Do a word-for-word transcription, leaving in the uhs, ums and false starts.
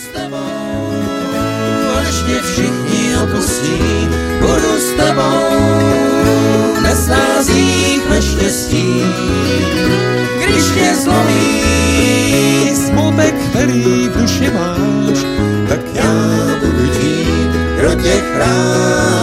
s tebou, až mě všichni opustí, budu s tebou, v nestázích neštěstí. Když tě zlomí smutek, který v duši máš, tak já budu tím, kdo tě chrání.